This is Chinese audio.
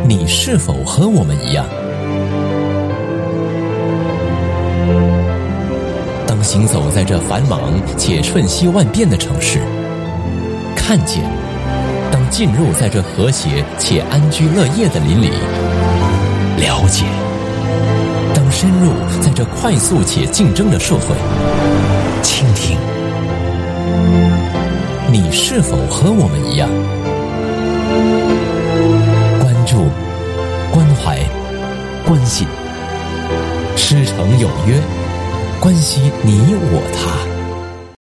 你是否和我们一样？当行走在这繁忙且瞬息万变的城市，看见；当进入在这和谐且安居乐业的邻里，了解；当深入在这快速且竞争的社会，倾听。你是否和我们一样？关注、关怀、关心，师承有约，关系你我他。